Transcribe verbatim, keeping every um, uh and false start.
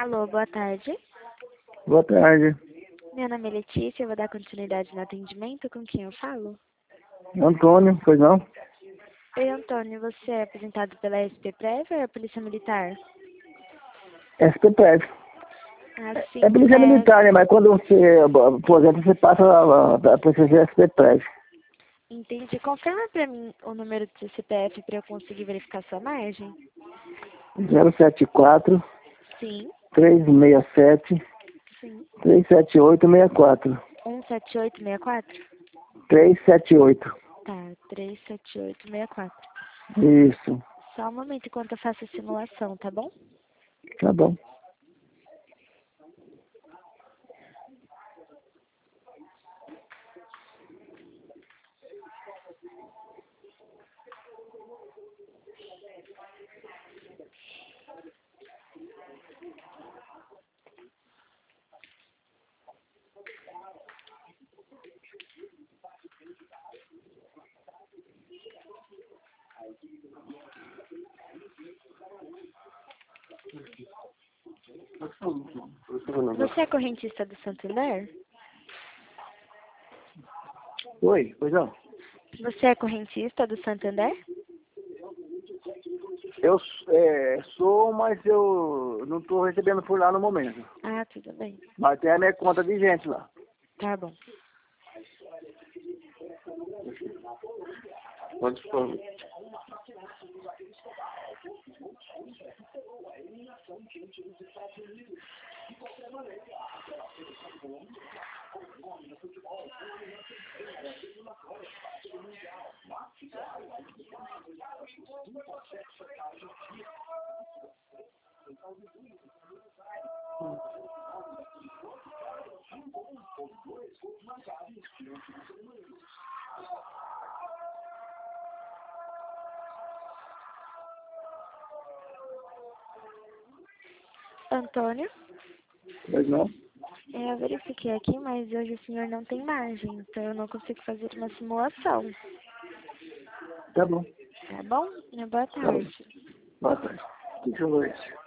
Alô, boa tarde. Boa tarde. Meu nome é Letícia, eu vou dar continuidade no atendimento. Com quem eu falo? Antônio, pois não? Oi, Antônio, você é apresentado pela S P Prev ou é a Polícia Militar? S P P F. Ah, sim. É polícia é... militar, né? Mas quando você, por exemplo, você passa para ser S P P F. Entendi. Confirma pra mim o número do seu C P F para eu conseguir verificar sua margem? zero sete quatro, Sim, três seis sete, sim. três sete oito seis quatro. um sete oito seis quatro? três sete oito. Tá, três sete oito seis quatro. Isso. Só um momento enquanto eu faço a simulação, tá bom? Tá bom. Você é correntista do Santander? Oi, pois não? Você é correntista do Santander? Eu é, sou, mas eu não estou recebendo por lá no momento. Ah, tudo bem. Mas tem a minha conta vigente lá. Tá bom. Pode falar. Antônio? Pois não? É, eu verifiquei aqui, mas hoje o senhor não tem margem, então eu não consigo fazer uma simulação. Tá bom. Tá bom? Boa Tá bom. tarde. Boa tarde. Que que eu vou ver?